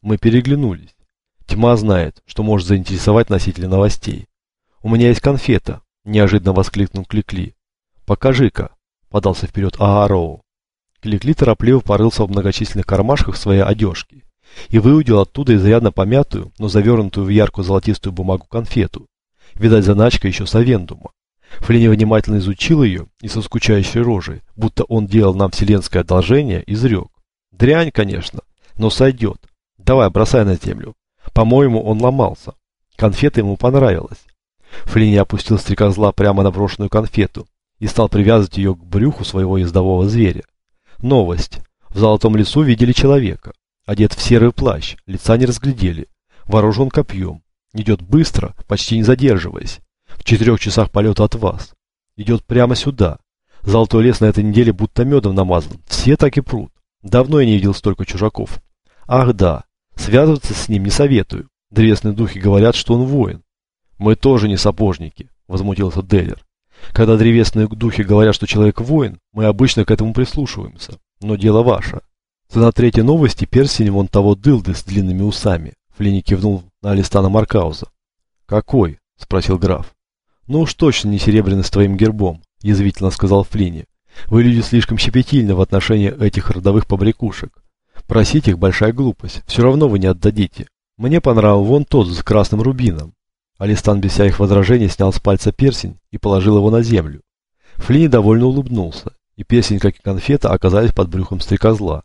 Мы переглянулись. Тьма знает, что может заинтересовать носителя новостей. «У меня есть конфета», – неожиданно воскликнул Кликли. «Покажи-ка», – подался вперед Аароу. Кликли торопливо порылся в многочисленных кармашках своей одежки и выудил оттуда изрядно помятую, но завернутую в яркую золотистую бумагу конфету. Видать, заначка еще с Авендума. Флинни внимательно изучил ее и со скучающей рожей, будто он делал нам вселенское одолжение, изрек. «Дрянь, конечно, но сойдет. Давай, бросай на землю». По-моему, он ломался. Конфета ему понравилась. Флинни опустил стрекозла прямо на брошенную конфету и стал привязывать ее к брюху своего ездового зверя. Новость. В Золотом лесу видели человека. Одет в серый плащ, лица не разглядели. Вооружен копьем. Идет быстро, почти не задерживаясь. В 4 часах полета от вас. Идет прямо сюда. Золотой лес на этой неделе будто медом намазан. Все так и прут. Давно я не видел столько чужаков. Ах да, связываться с ним не советую. Древесные духи говорят, что он воин. Мы тоже не сапожники, возмутился Деллер. Когда древесные духи говорят, что человек воин, мы обычно к этому прислушиваемся. Но дело ваше. На 3-й новости перстень вон того дылды с длинными усами. Флинни кивнул на Алистана Маркауза. Какой? Спросил граф. Ну уж точно не серебряный с твоим гербом, язвительно сказал Флинни. Вы люди слишком щепетильны в отношении этих родовых побрякушек. Просить их большая глупость, все равно вы не отдадите. Мне понравился вон тот с красным рубином. Алистан без всяких возражений снял с пальца перстень и положил его на землю. Флинни довольно улыбнулся, и перстень, как и конфета, оказались под брюхом стрекозла.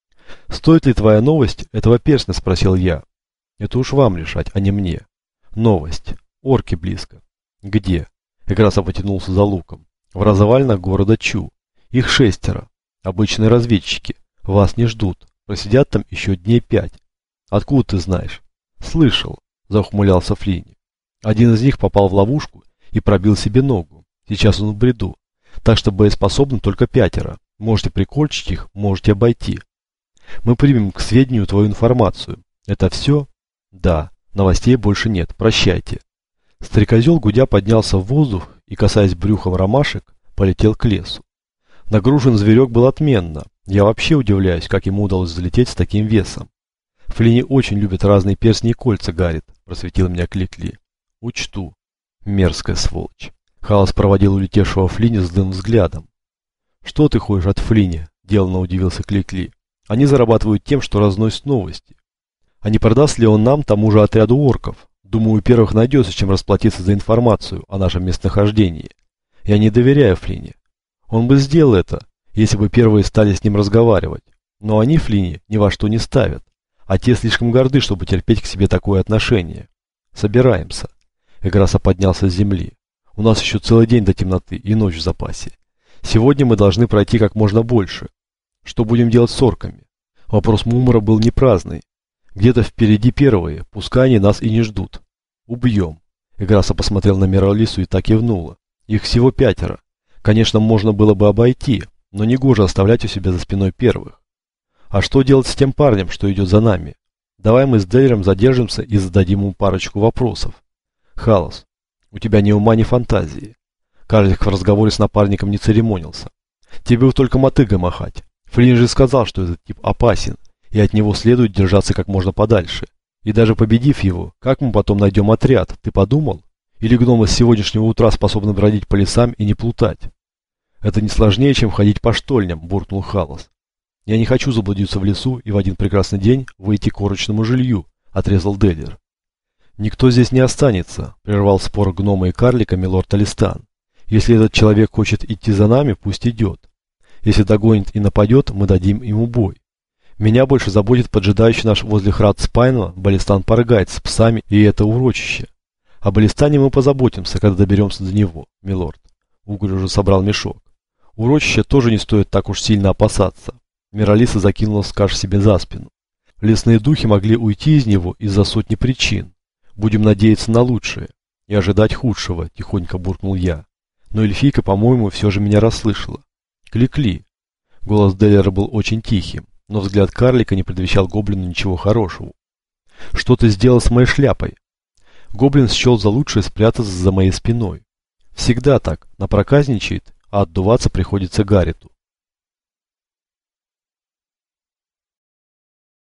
«Стоит ли твоя новость этого перстня?» – спросил я. «Это уж вам решать, а не мне». «Новость. Орки близко». «Где?» – Играса потянулся за луком. «В развалинах города Чу. Их 6. Обычные разведчики. Вас не ждут. Просидят там еще дней 5. Откуда ты знаешь?» «Слышал», – заухмылялся Флинни. «Один из них попал в ловушку и пробил себе ногу. Сейчас он в бреду. Так что боеспособны только 5. Можете прикончить их, можете обойти. Мы примем к сведению твою информацию. Это все?» «Да. Новостей больше нет. Прощайте». Стрекозел гудя поднялся в воздух и, касаясь брюхом ромашек, полетел к лесу. Нагружен зверек был отменно. Я вообще удивляюсь, как ему удалось залететь с таким весом. Флинни очень любит разные перстни и кольца, Гаррит, просветил меня Кликли. Учту. Мерзкая сволочь. Халас проводил улетевшего Флинни злым взглядом. Что ты хочешь от Флинни? Деланно удивился Кликли. Они зарабатывают тем, что разносят новости. А не продаст ли он нам тому же отряду орков? Думаю, первых найдется, чем расплатиться за информацию о нашем местонахождении. Я не доверяю Флинни. Он бы сделал это, если бы первые стали с ним разговаривать. Но они Флинни ни во что не ставят. А те слишком горды, чтобы терпеть к себе такое отношение. Собираемся. Играса поднялся с земли. У нас еще целый день до темноты и ночь в запасе. Сегодня мы должны пройти как можно больше. Что будем делать с орками? Вопрос Мумора был не праздный. Где-то впереди первые, пускай они нас и не ждут. Убьем. Играса посмотрел на Миралису и так кивнула. Их всего 5. Конечно, можно было бы обойти, но негоже оставлять у себя за спиной первых. А что делать с тем парнем, что идет за нами? Давай мы с Деллером задержимся и зададим ему парочку вопросов. Халас, у тебя ни ума, ни фантазии. Карлик в разговоре с напарником не церемонился. Тебе только мотыгой махать. Флинн же сказал, что этот тип опасен, и от него следует держаться как можно подальше. И даже победив его, как мы потом найдем отряд, ты подумал? Или гномы с сегодняшнего утра способны бродить по лесам и не плутать? Это не сложнее, чем ходить по штольням, буркнул Халас. Я не хочу заблудиться в лесу и в один прекрасный день выйти к орочному жилью, отрезал Деллер. Никто здесь не останется, прервал спор гнома и карлика милорд Алистан. Если этот человек хочет идти за нами, пусть идет. Если догонит и нападет, мы дадим ему бой. Меня больше заботит поджидающий наш возле Храд Спайна Балистан Паргайт с псами и это урочище. О Балистане мы позаботимся, когда доберемся до него, милорд. Угорь уже собрал мешок. Урочище тоже не стоит так уж сильно опасаться. Миралиса закинула скаш себе за спину. Лесные духи могли уйти из него из-за сотни причин. Будем надеяться на лучшее и ожидать худшего, тихонько буркнул я. Но эльфийка, по-моему, все же меня расслышала. Кликли. Голос Деллера был очень тихим, но взгляд карлика не предвещал гоблину ничего хорошего. Что ты сделал с моей шляпой? Гоблин счел за лучшее спрятаться за моей спиной. Всегда так, напроказничает, а отдуваться приходится Гарриту.